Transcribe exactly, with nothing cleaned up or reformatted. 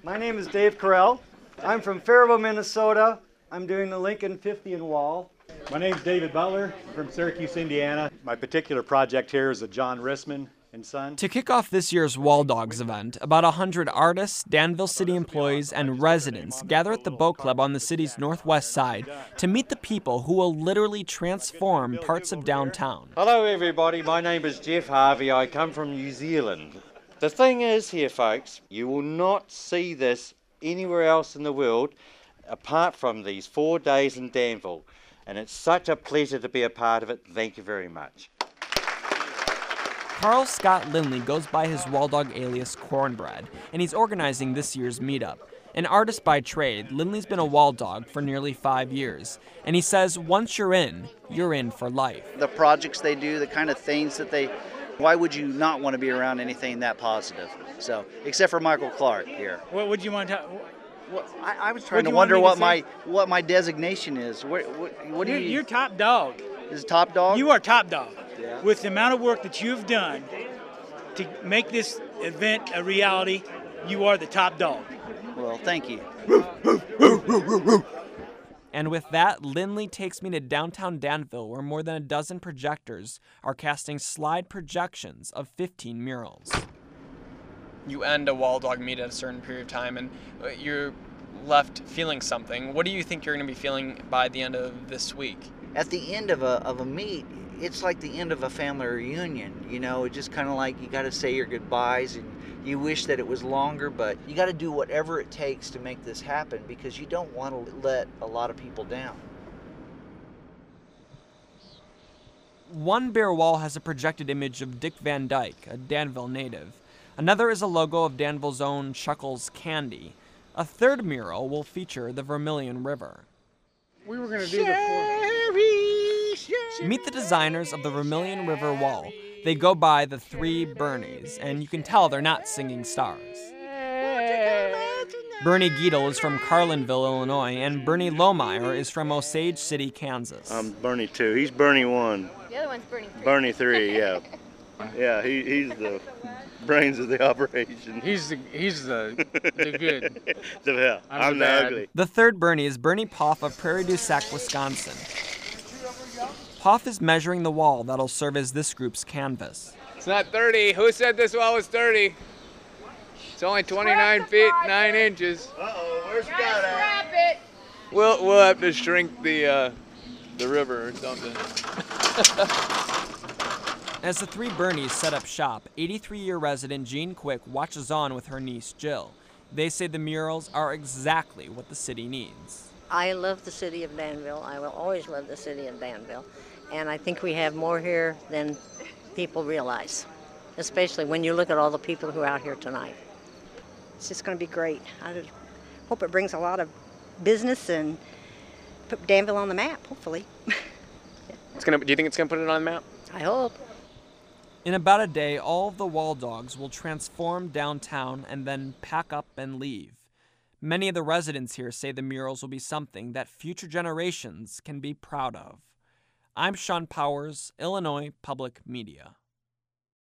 My name is Dave Carell. I'm from Faribault, Minnesota. I'm doing the Lincoln fiftieth wall. My name's David Butler. I'm from Syracuse, Indiana. My particular project here is the John Rissman and Son. To kick off this year's Wall Dogs event, about one hundred artists, Danville City employees, and residents gather at the boat club on the city's northwest side to meet the people who will literally transform parts of downtown. Hello everybody, my name is Jeff Harvey. I come from New Zealand. The thing is here, folks, you will not see this anywhere else in the world apart from these four days in Danville. And it's such a pleasure to be a part of it. Thank you very much. Carl Scott Lindley goes by his Wall Dog alias Cornbread, and he's organizing this year's meetup. An artist by trade, Lindley's been a wall dog for nearly five years, and he says once you're in, you're in for life. The projects they do, the kind of things that they, why would you not want to be around anything that positive? So, except for Michael Clark here. What would you want to? Well, I, I was trying What do to you wonder want what me my to what my designation is. What what, what do You're, you? you're top dog. Is it top dog? You are top dog. Yeah. With the amount of work that you've done to make this event a reality, you are the top dog. Well, thank you. And with that, Lindley takes me to downtown Danville, where more than a dozen projectors are casting slide projections of fifteen murals. You end a Wall Dog meet at a certain period of time, and you're left feeling something. What do you think you're going to be feeling by the end of this week? At the end of a of a meet, it's like the end of a family reunion. You know, it's just kind of like you got to say your goodbyes, and you wish that it was longer, but you got to do whatever it takes to make this happen because you don't want to let a lot of people down. One bare wall has a projected image of Dick Van Dyke, a Danville native. Another is a logo of Danville's own Chuckles Candy. A third mural will feature the Vermilion River. We were going to do the four. Meet the designers of the Vermilion River Wall. They go by the Three Bernies, and you can tell they're not singing stars. Bernie Giedel is from Carlinville, Illinois, and Bernie Lohmeyer is from Osage City, Kansas. I'm Bernie two. He's Bernie one. The other one's Bernie three. Bernie three, yeah. Yeah, he, he's the brains of the operation. He's the he's the the good. the, yeah, I'm, I'm the, the bad. ugly. The third Bernie is Bernie Poff of Prairie du Sac, Wisconsin. Poff is measuring the wall that'll serve as this group's canvas. It's not thirty. Who said this wall was thirty? It's only twenty-nine feet nine inches. Uh-oh, where's Scott at? it. We'll we'll have to shrink the uh, the river or something. As the three Bernies set up shop, eighty-three-year resident Jean Quick watches on with her niece Jill. They say the murals are exactly what the city needs. I love the city of Danville. I will always love the city of Danville. And I think we have more here than people realize, especially when you look at all the people who are out here tonight. It's just going to be great. I hope it brings a lot of business and put Danville on the map, hopefully. It's gonna. Do you think it's gonna put it on the map? I hope. In about a day, all of the Wall Dogs will transform downtown and then pack up and leave. Many of the residents here say the murals will be something that future generations can be proud of. I'm Sean Powers, Illinois Public Media.